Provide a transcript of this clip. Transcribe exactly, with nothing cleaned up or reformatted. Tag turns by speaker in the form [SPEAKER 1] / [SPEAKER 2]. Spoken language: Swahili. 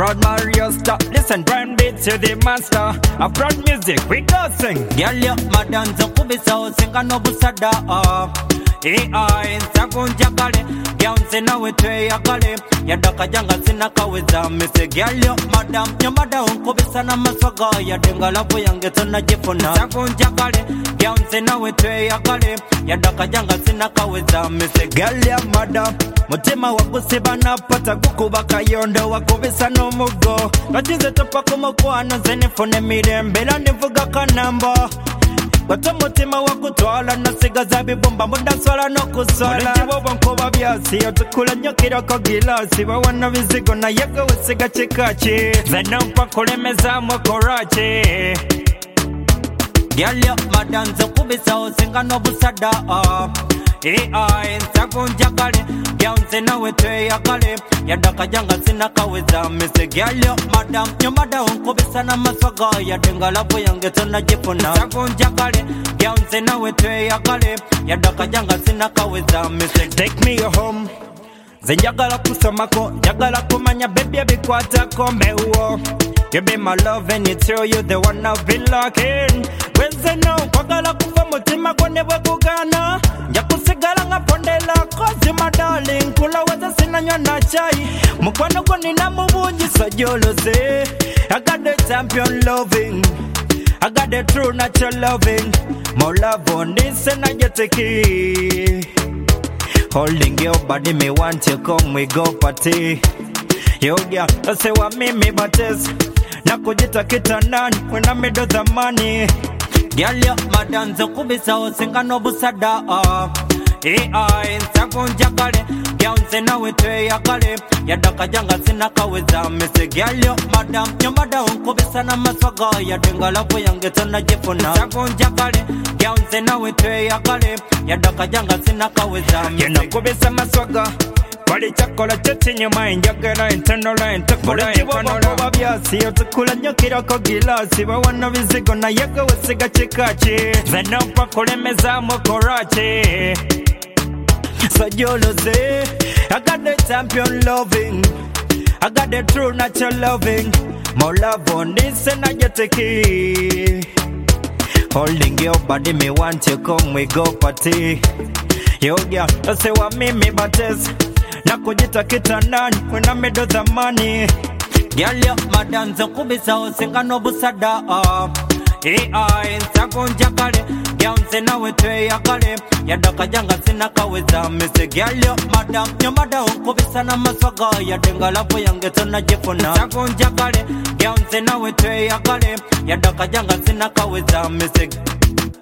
[SPEAKER 1] proud Mario stop. Listen, brand beats to the master. A proud music, we go sing.
[SPEAKER 2] Girl, you madam zakubisa singa no busada. A I nsakunja kale, gyonse nawe twe yakale. Yadaka janga sina kaweza. Missy girl, you madam, you madam unkubisa na maswaga. Yadenga lapo yange tona jifuna. Nsakunja kale, gyonse nawe twe yakale. Yadaka janga sina kaweza. Missy
[SPEAKER 1] girl, you madam, mutima wakusiba na pata kukuba kayondo wakubisa no mugo. Bachize topa kumukwana zenifune mirembe la nivuga kanamba. Wata mutima wakutwala nasiga zabi bomba muda swala no kuswala. Muliti woba nkoba byasi yotukula nyokira ko gilasi. Bawana vizigo na yego wesiga chikachi. Zenampa kulemeza mwakorachi.
[SPEAKER 2] Girl, you madam zakubisa osinga no busada. A I nsakunja kale, gyonse nawe twe yakale. Yadaka janga sina kaweza. Missy girl, you madam, you madam unkubisa na maswaga. Yadenga lapo yange tona jifuna. Nsakunja kale, gyonse nawe twe yakale. Yadaka janga sina kaweza. Missy
[SPEAKER 1] take me home. Zenjagala kusomako, jagala kumanya baby abikwata kombe uo. You be my love and it's you, you the one I've been looking. Wenze no, kwagala kufa mutima kwa newe kugana. Njakusigala nga pondela, cause you my darling. Kula weza sinanywa na chai. Mukwano kwa nina mubunji sajolo se. I got the champion loving. I got the true natural loving. More love on this and I get a key. Holding your body, me want you come, we go party. Yo yeah, I say what me me bates. Nakujita kitandani, when I made the money.
[SPEAKER 2] Girl, you madam zakubisa osinga no busada. A I nsakunja kale, gyonse nawe twe yakale. Yadaka janga sina kaweza. Missy girl, you madam, you madam unkubisa na maswaga. Yadenga lapo yange tona jifuna. Nsakunja kale, gyonse nawe twe yakale. Yadaka janga sina kaweza.
[SPEAKER 1] Yena kubisa maswaga. Wali chakola chochi nyuma injagera intenola intakula intanola. Muliti byasi yotukula nyokira ko gilasi. Bawana vizigo na yego wesiga chikachi. Zenampa kulemeza mwakorachi. So you'll say, I got the champion loving. I got the true natural loving. More love on this and I get a key. Holding your body, me want you come, we go party. Yo yeah, I say what me me bates. Nakujita kitandani, when I made the money.
[SPEAKER 2] Girl, you madam zakubisa osinga no busada. A I nsakunja kale, gyonse nawe twe yakale. Yadaka janga sina kaweza. Missy girl, you madam, you madam unkubisa na maswaga. Yadenga lapo yange tona jifuna. Nsakunja kale, gyonse nawe twe yakale. Yadaka janga sina kaweza. Missy